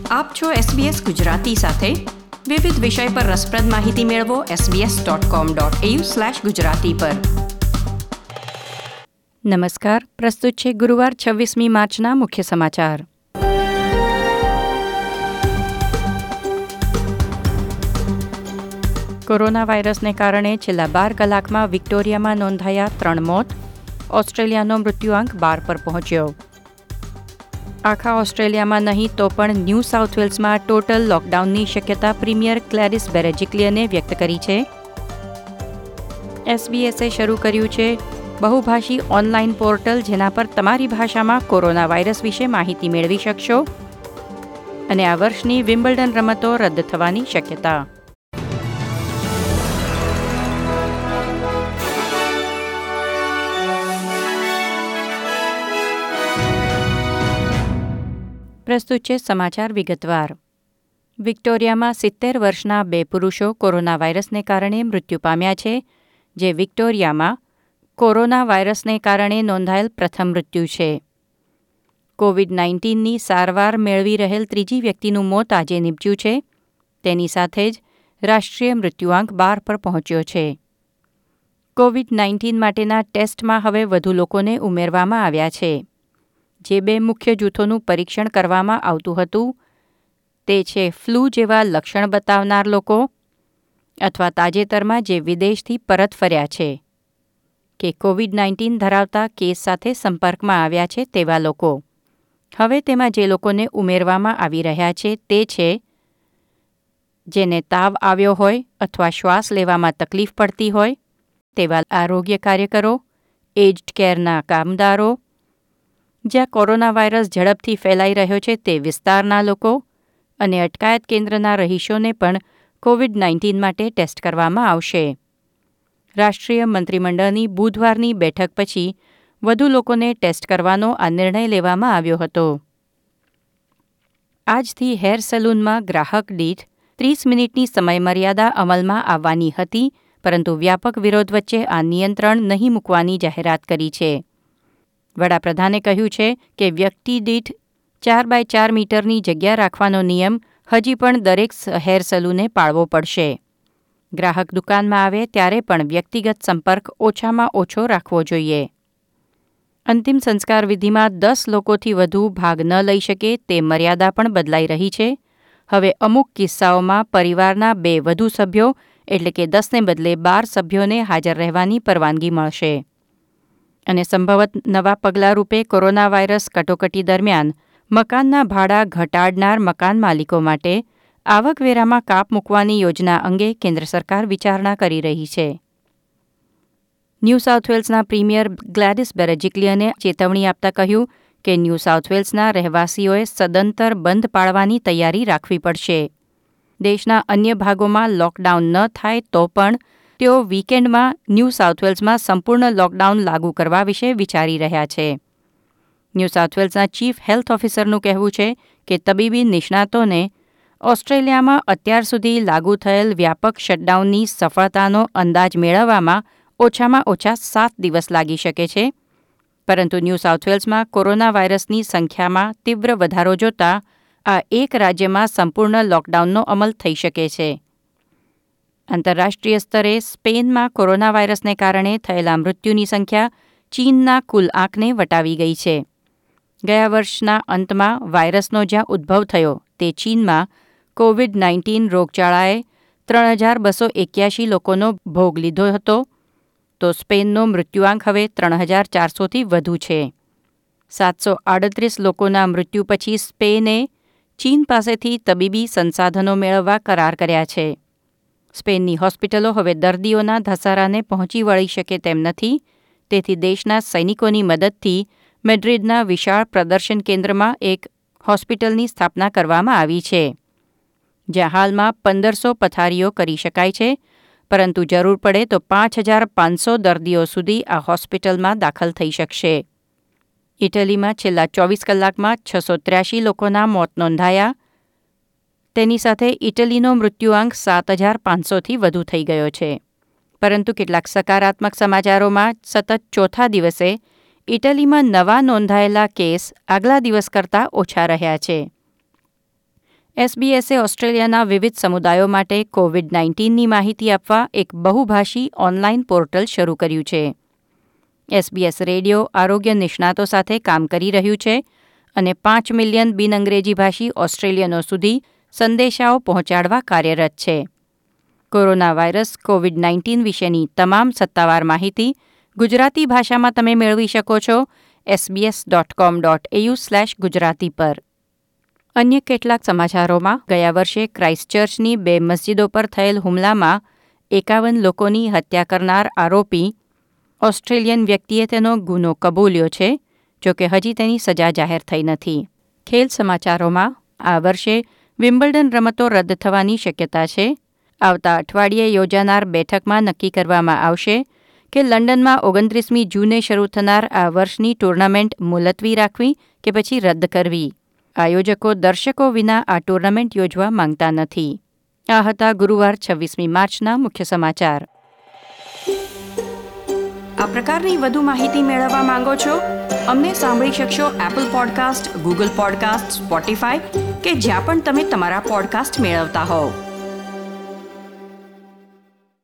આપ છો SBS ગુજરાતી સાથે. વિવિધ વિષય પર રસપ્રદ માહિતી મેળવો sbs.com.au/gujarati પર. નમસ્કાર, પ્રસ્તુત છે ગુરુવાર 26મી માર્ચના મુખ્ય સમાચાર. કોરોના વાયરસને કારણે છેલ્લા 12 કલાકમાં વિક્ટોરિયામાં નોંધાયા 3 મોત. ઓસ્ટ્રેલિયાનો મૃત્યુઆંક 12 પર પહોંચ્યો. આખા ઓસ્ટ્રેલિયામાં નહીં તો પણ ન્યૂ સાઉથ વેલ્સમાં ટોટલ લોકડાઉનની શક્યતા પ્રીમિયર ગ્લેડિસ બેરેજિક્લિયને વ્યક્ત કરી છે. SBSએ શરૂ કર્યું છે બહુભાષી ઓનલાઈન પોર્ટલ, જેના પર તમારી ભાષામાં કોરોના વાયરસ વિશે માહિતી મેળવી શકશો. અને આ વર્ષની વિમ્બલ્ડન રમતો રદ થવાની શક્યતા. પ્રસ્તુત છે સમાચાર વિગતવાર. વિક્ટોરિયામાં 70 વર્ષના 2 પુરુષો કોરોના વાયરસને કારણે મૃત્યુ પામ્યા છે, જે વિક્ટોરિયામાં કોરોના વાયરસને કારણે નોંધાયેલ પ્રથમ મૃત્યુ છે. COVID-19ની સારવાર મેળવી રહેલ ત્રીજી વ્યક્તિનું મોત આજે નીપજ્યું છે. તેની સાથે જ રાષ્ટ્રીય મૃત્યુઆંક 12 પર પહોંચ્યો છે. COVID-19 માટેના ટેસ્ટમાં હવે વધુ લોકોને ઉમેરવામાં આવ્યા છે. જે 2 મુખ્ય જૂથોનું પરીક્ષણ કરવામાં આવતું હતું તે છે ફ્લૂ જેવા લક્ષણ બતાવનાર લોકો અથવા તાજેતરમાં જે વિદેશથી પરત ફર્યા છે કે COVID-19 ધરાવતા કેસ સાથે સંપર્કમાં આવ્યા છે તેવા લોકો. હવે તેમાં જે લોકોને ઉમેરવામાં આવી રહ્યા છે તે છે જેને તાવ આવ્યો હોય અથવા શ્વાસ લેવામાં તકલીફ પડતી હોય તેવા આરોગ્ય કાર્યકરો, એજ્ડ કેરના કામદારો, જ્યાં કોરોના વાયરસ ઝડપથી ફેલાઈ રહ્યો છે તે વિસ્તારના લોકો અને અટકાયત કેન્દ્રના રહીશોને પણ COVID-19 માટે ટેસ્ટ કરવામાં આવશે. રાષ્ટ્રીય મંત્રીમંડળની બુધવારની બેઠક પછી વધુ લોકોને ટેસ્ટ કરવાનો આ નિર્ણય લેવામાં આવ્યો હતો. આજથી હેર સલૂનમાં ગ્રાહક દીઠ 30 મિનિટની સમયમર્યાદા અમલમાં આવવાની હતી, પરંતુ વ્યાપક વિરોધ વચ્ચે આ નિયંત્રણ નહીં મૂકવાની જાહેરાત કરી છે. વડાપ્રધાને કહ્યું છે કે વ્યક્તિ દીઠ 4x4 મીટરની જગ્યા રાખવાનો નિયમ હજી પણ દરેક હેર સલૂને પાળવો પડશે. ગ્રાહક દુકાનમાં આવે ત્યારે પણ વ્યક્તિગત સંપર્ક ઓછામાં ઓછો રાખવો જોઈએ. અંતિમ સંસ્કાર વિધિમાં 10 લોકોથી વધુ ભાગ ન લઈ શકે તે મર્યાદા પણ બદલાઈ રહી છે. હવે અમુક કિસ્સાઓમાં પરિવારના 2 વધુ સભ્યો એટલે કે 10ને બદલે 12 સભ્યોને હાજર રહેવાની પરવાનગી મળશે. અને સંભવત નવા પગલાં રૂપે કોરોના વાયરસ કટોકટી દરમિયાન મકાનના ભાડા ઘટાડનાર મકાન માલિકો માટે આવકવેરામાં કાપ મૂકવાની યોજના અંગે કેન્દ્ર સરકાર વિચારણા કરી રહી છે. ન્યૂ સાઉથ વેલ્સના પ્રીમિયર ગ્લેડિસ બેરેજિક્લિયને ચેતવણી આપતા કહ્યું કે ન્યૂ સાઉથ વેલ્સના રહેવાસીઓએ સદંતર બંધ પાળવાની તૈયારી રાખવી પડશે. દેશના અન્ય ભાગોમાં લોકડાઉન ન થાય તો પણ તેઓ વીકેન્ડમાં ન્યૂ સાઉથ વેલ્સમાં સંપૂર્ણ લોકડાઉન લાગુ કરવા વિશે વિચારી રહ્યા છે. ન્યૂ સાઉથ વેલ્સના ચીફ હેલ્થ ઓફિસરનું કહેવું છે કે તબીબી નિષ્ણાતોને ઓસ્ટ્રેલિયામાં અત્યાર સુધી લાગુ થયેલ વ્યાપક શટડાઉનની સફળતાનો અંદાજ મેળવવામાં ઓછામાં ઓછા 7 દિવસ લાગી શકે છે, પરંતુ ન્યૂ સાઉથ વેલ્સમાં કોરોના વાયરસની સંખ્યામાં તીવ્ર વધારો જોતા આ એક રાજ્યમાં સંપૂર્ણ લોકડાઉનનો અમલ થઈ શકે છે. આંતરરાષ્ટ્રીય સ્તરે સ્પેનમાં કોરોના વાયરસને કારણે થયેલા મૃત્યુની સંખ્યા ચીનના કુલ આંકને વટાવી ગઈ છે. ગયા વર્ષના અંતમાં વાયરસનો જ્યાં ઉદ્ભવ થયો તે ચીનમાં COVID-19 રોગચાળાએ 3,281 લોકોનો ભોગ લીધો હતો, તો સ્પેનનો મૃત્યુઆંક હવે 3,400થી વધુ છે. 738 લોકોના મૃત્યુ પછી સ્પેને ચીન પાસેથી તબીબી સંસાધનો મેળવવા કરાર કર્યા છે. સ્પેનની હોસ્પિટલો હવે દર્દીઓના ધસારાને પહોંચી વળી શકે તેમ નથી, તેથી દેશના સૈનિકોની મદદથી મેડ્રિડના વિશાળ પ્રદર્શન કેન્દ્રમાં એક હોસ્પિટલની સ્થાપના કરવામાં આવી છે, જ્યાં હાલમાં 1,500 પથારીઓ કરી શકાય છે, પરંતુ જરૂર પડે તો 5,500 દર્દીઓ સુધી આ હોસ્પિટલમાં દાખલ થઈ શકશે. ઇટલીમાં છેલ્લા 24 કલાકમાં 683 લોકોના મોત નોંધાયા. તેની સાથે ઇટલીનો મૃત્યુઆંક 7,500થી વધુ થઈ ગયો છે. પરંતુ કેટલાક સકારાત્મક સમાચારોમાં સતત ચોથા દિવસે ઇટલીમાં નવા નોંધાયેલા કેસ આગલા દિવસ કરતાં ઓછા રહ્યા છે. SBS ઓસ્ટ્રેલિયાના વિવિધ સમુદાયો માટે COVID-19ની માહિતી આપવા એક બહુભાષી ઓનલાઈન પોર્ટલ શરૂ કર્યું છે. SBS રેડિયો આરોગ્ય નિષ્ણાતો સાથે કામ કરી રહ્યું છે અને 5 મિલિયન બિનઅંગ્રેજી ભાષી ઓસ્ટ્રેલિયનો સુધી સંદેશાઓ પહોંચાડવા કાર્યરત છે. કોરોના વાયરસ COVID-19 વિશેની તમામ સત્તાવાર માહિતી ગુજરાતી ભાષામાં તમે મેળવી શકો છો sbs.com.au/gujarati પર. અન્ય કેટલાક સમાચારોમાં ગયા વર્ષે ક્રાઇસ્ટચર્ચની 2 મસ્જિદો પર થયેલ હુમલામાં 51 લોકોની હત્યા કરનાર આરોપી ઓસ્ટ્રેલિયન વ્યક્તિએ તેનો ગુનો કબૂલ્યો છે, જોકે હજી તેની સજા જાહેર થઈ નથી. ખેલ સમાચારોમાં આ વર્ષે વિમ્બલ્ડન રમતો રદ થવાની શક્યતા છે. આવતા અઠવાડિયે યોજાનાર બેઠકમાં નક્કી કરવામાં આવશે કે લંડનમાં 29મી જૂને શરૂ થનાર આ વર્ષની ટુર્નામેન્ટ મુલતવી રાખવી કે પછી રદ કરવી. આયોજકો દર્શકો વિના આ ટુર્નામેન્ટ યોજવા માંગતા નથી. આ હતા ગુરુવાર 26મી માર્ચના મુખ્ય સમાચાર. આ પ્રકારની વધુ માહિતી મેળવવા માંગો છો? અમને સાંભળી શકશો Apple podcast, Google podcast, Spotify કે જ્યાં પણ તમે તમારા પોડકાસ્ટ મેળવતા હોવ.